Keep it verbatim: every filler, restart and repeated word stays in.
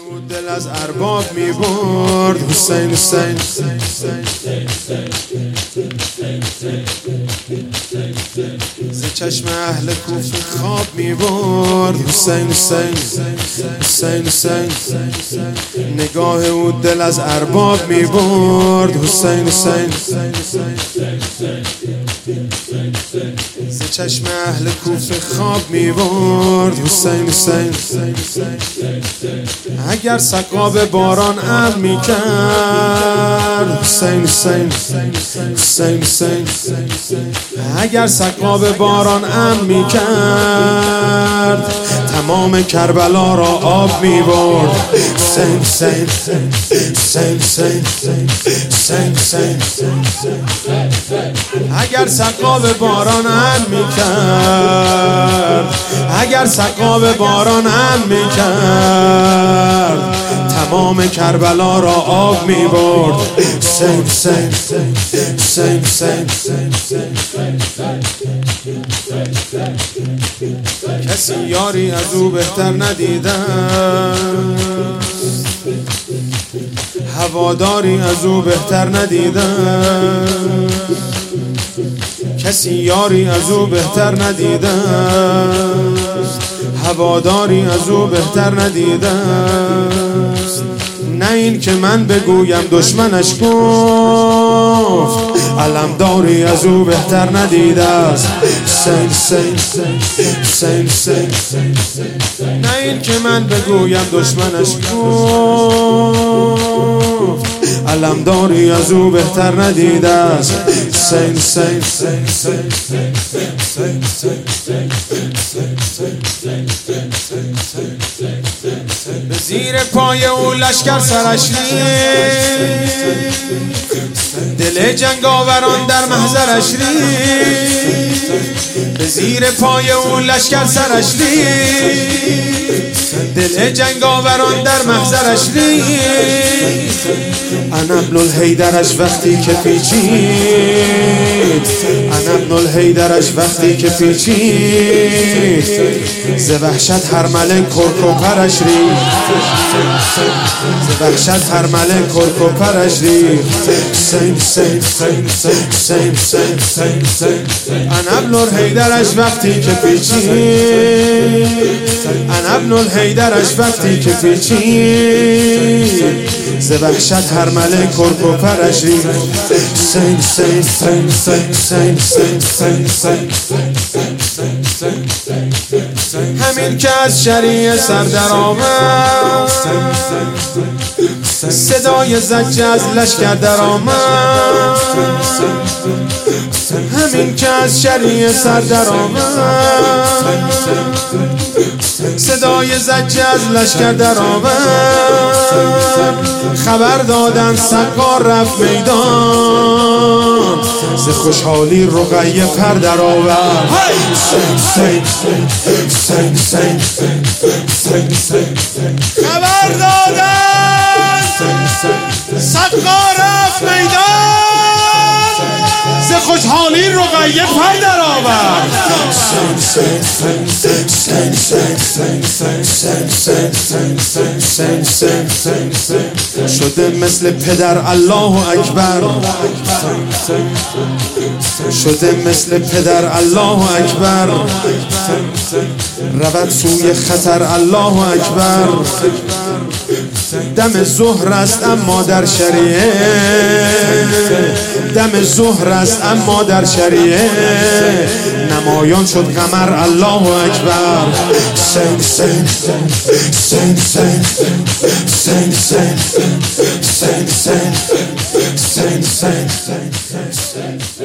دل از ارباب می برد حسین حسین ز چشم اهل کوفه خواب می برد حسین حسین حسین حسین نگاه او دل از ارباب می برد حسین حسین ز چشم اهل کوفه خواب می برد حسین حسین اگر سقاب باران ام می کرد حسین حسین حسین حسین اگر سقاب باران ام می کرد تمام کربلا را آب می برد حسین حسین حسین حسین حسین حسین اگر سقاب باران ام می کرد اگر سقاب باران ام می کرد تمام کربلا را آب می برد حسین حسین حسین حسین کسی یاری از او بهتر ندیدم هواداری از او بهتر ندیدم کسی یاری از او بهتر ندیدم هواداری از او بهتر ندیدم نه این که من بگویم دشمنش گفت علمداری از او بهتر ندیده است حسین حسین حسین حسین نه این که من بگویم دشمنش گفت علمداری از او بهتر ندیده است حسین حسین به زیر پای او لشکر سرش ریخت دل جنگاوران در محضرش ریخت به زیر پای او لشکر سرش ریخت دل جنگاوران در محضرش ریخت انا ابن الحیدرش وقتی که پیچید انا ابن الحیدرش وقتی که پیچید ز وحشت هر ملک کرک و پرش ریخت ز وحشت هر ملک کرک و پرش ریخت حسین حسین حسین حسین انا ابن الحیدرش وقتی که پیچید انا ابن الحیدرش وقتی که پیچید ز وحشت هر ملک کرک و پرش ریخت حسین حسین حسین حسین همین که از شریعه سر در آمد صدای زجه از لشکر در آمد همین که از شریعه سر در آمد صدای زجه از لشکر در آمد خبر دادن سقار رفت میدان ز خوشحالی رقیه پر در آورد خبر دادن سقار رفت میدان ز خوشحالی رقیه پر در آورد شده مثل پدر الله اکبر شده مثل پدر الله اکبر رود سوی خطر الله اکبر دم ظهر است اما در شریعه دم ظهر است اما در شریعه نمایان شد قمر الله اکبر حسین حسین حسین حسین حسین حسین حسین حسین حسین حسین